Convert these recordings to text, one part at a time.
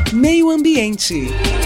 Meio Ambiente.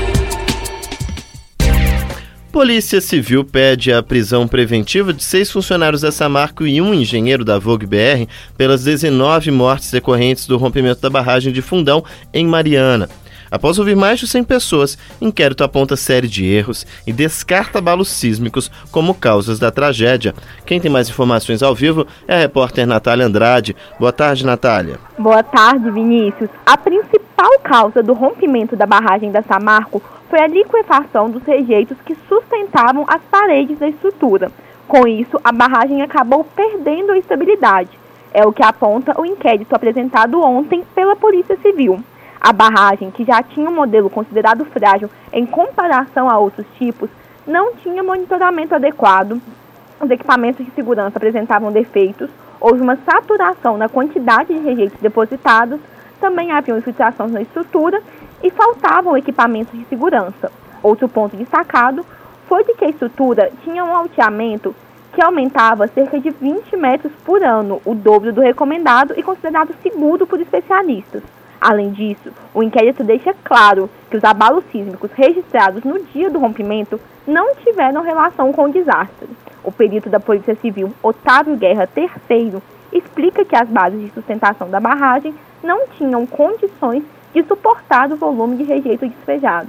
Polícia Civil pede a prisão preventiva de 6 funcionários da Samarco e um engenheiro da Vogue BR pelas 19 mortes decorrentes do rompimento da barragem de Fundão, em Mariana. Após ouvir mais de 100 pessoas, inquérito aponta série de erros e descarta abalos sísmicos como causas da tragédia. Quem tem mais informações ao vivo é a repórter Natália Andrade. Boa tarde, Natália. Boa tarde, Vinícius. A principal causa do rompimento da barragem da Samarco foi a liquefação dos rejeitos que sustentavam as paredes da estrutura. Com isso, a barragem acabou perdendo a estabilidade. É o que aponta o inquérito apresentado ontem pela Polícia Civil. A barragem, que já tinha um modelo considerado frágil em comparação a outros tipos, não tinha monitoramento adequado, os equipamentos de segurança apresentavam defeitos, houve uma saturação na quantidade de rejeitos depositados, também havia infiltrações na estrutura e faltavam equipamentos de segurança. Outro ponto destacado foi de que a estrutura tinha um alteamento que aumentava cerca de 20 metros por ano, o dobro do recomendado e considerado seguro por especialistas. Além disso, o inquérito deixa claro que os abalos sísmicos registrados no dia do rompimento não tiveram relação com o desastre. O perito da Polícia Civil, Otávio Guerra III, explica que as bases de sustentação da barragem não tinham condições de suportar o volume de rejeito despejado.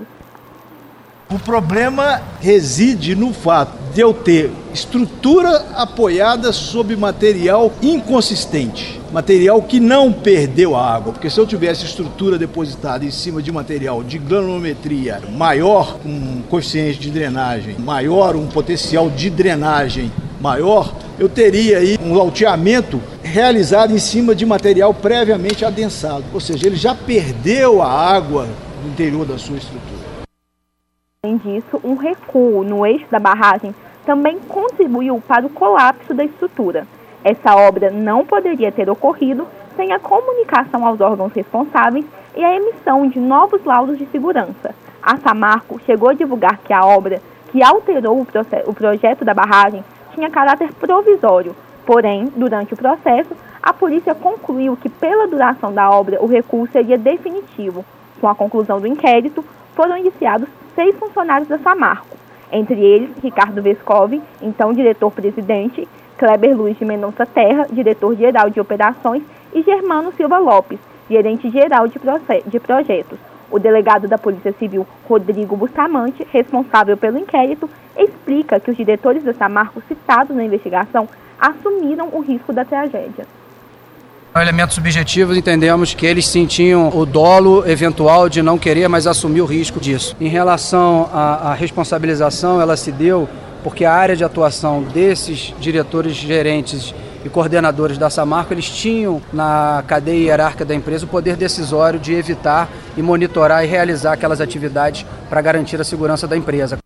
O problema reside no fato de eu ter estrutura apoiada sobre material inconsistente, material que não perdeu a água, porque se eu tivesse estrutura depositada em cima de material de granulometria maior, um coeficiente de drenagem maior, um potencial de drenagem maior, eu teria aí um alteamento realizado em cima de material previamente adensado, ou seja, ele já perdeu a água no interior da sua estrutura. Além disso, um recuo no eixo da barragem também contribuiu para o colapso da estrutura. Essa obra não poderia ter ocorrido sem a comunicação aos órgãos responsáveis e a emissão de novos laudos de segurança. A Samarco chegou a divulgar que a obra, que alterou o projeto da barragem, tinha caráter provisório. Porém, durante o processo, a polícia concluiu que, pela duração da obra, o recuo seria definitivo. Com a conclusão do inquérito, foram indiciados 6 funcionários da Samarco, entre eles Ricardo Vescovi, então diretor-presidente, Kleber Luiz de Mendonça Terra, diretor-geral de operações, e Germano Silva Lopes, gerente-geral de projetos. O delegado da Polícia Civil, Rodrigo Bustamante, responsável pelo inquérito, explica que os diretores da Samarco citados na investigação assumiram o risco da tragédia. Elementos subjetivos, entendemos que eles sentiam o dolo eventual de não querer, mas assumir o risco disso. Em relação à responsabilização, ela se deu porque a área de atuação desses diretores, gerentes e coordenadores da Samarco, eles tinham na cadeia hierárquica da empresa o poder decisório de evitar e monitorar e realizar aquelas atividades para garantir a segurança da empresa.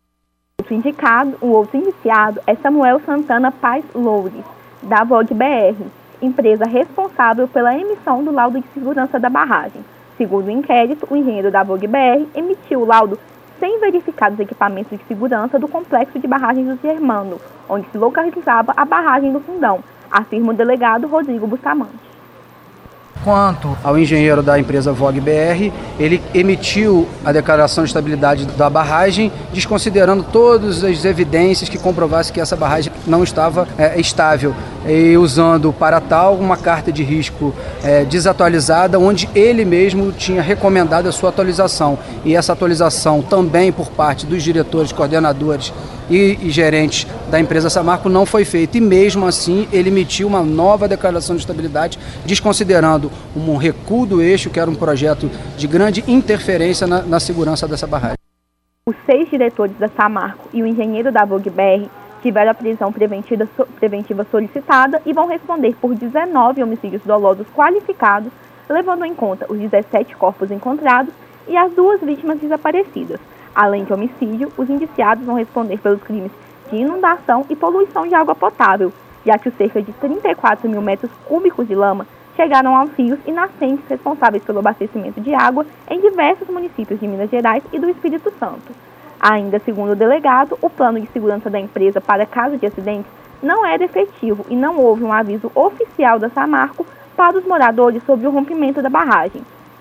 O outro indiciado é Samuel Santana Paz Loures, da Vogue BR, empresa responsável pela emissão do laudo de segurança da barragem. Segundo o inquérito, o engenheiro da Vogue BR emitiu o laudo sem verificar os equipamentos de segurança do complexo de barragens do Germano, onde se localizava a barragem do Fundão, afirma o delegado Rodrigo Bustamante. Quanto ao engenheiro da empresa Vogue BR, ele emitiu a declaração de estabilidade da barragem, desconsiderando todas as evidências que comprovassem que essa barragem não estava estável, e usando para tal uma carta de risco desatualizada, onde ele mesmo tinha recomendado a sua atualização. E essa atualização também por parte dos diretores, coordenadores e gerentes da empresa Samarco não foi feita, e mesmo assim ele emitiu uma nova declaração de estabilidade, desconsiderando um recuo do eixo, que era um projeto de grande interferência na segurança dessa barragem. Os 6 diretores da Samarco e o engenheiro da Vogue BR tiveram a prisão preventiva solicitada e vão responder por 19 homicídios dolosos qualificados, levando em conta os 17 corpos encontrados e as 2 vítimas desaparecidas. Além de homicídio, os indiciados vão responder pelos crimes de inundação e poluição de água potável, já que os cerca de 34 mil metros cúbicos de lama chegaram aos rios e nascentes responsáveis pelo abastecimento de água em diversos municípios de Minas Gerais e do Espírito Santo. Ainda segundo o delegado, o plano de segurança da empresa para caso de acidentes não era efetivo e não houve um aviso oficial da Samarco para os moradores sobre o rompimento da barragem.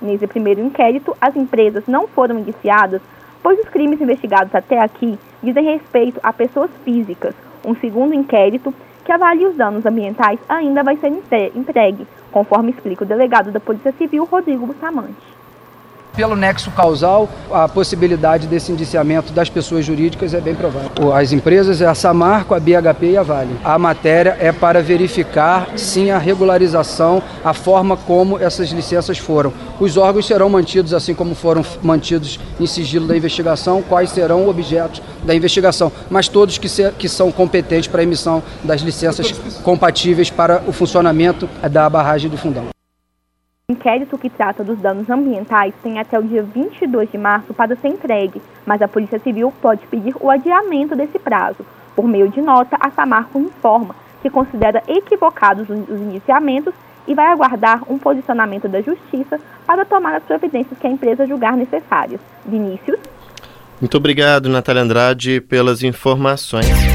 Nesse primeiro inquérito, as empresas não foram indiciadas, pois os crimes investigados até aqui dizem respeito a pessoas físicas. Um segundo inquérito, que avalia os danos ambientais, ainda vai ser entregue, conforme explica o delegado da Polícia Civil, Rodrigo Bustamante. Pelo nexo causal, a possibilidade desse indiciamento das pessoas jurídicas é bem provável. As empresas é a Samarco, a BHP e a Vale. A matéria é para verificar, sim, a regularização, a forma como essas licenças foram. Os órgãos serão mantidos assim como foram mantidos em sigilo da investigação, quais serão objetos da investigação, mas todos que são competentes para a emissão das licenças compatíveis para o funcionamento da barragem do Fundão. O inquérito que trata dos danos ambientais tem até o dia 22 de março para ser entregue, mas a Polícia Civil pode pedir o adiamento desse prazo. Por meio de nota, a Samarco informa que considera equivocados os indiciamentos e vai aguardar um posicionamento da Justiça para tomar as providências que a empresa julgar necessárias. Vinícius. Muito obrigado, Natália Andrade, pelas informações.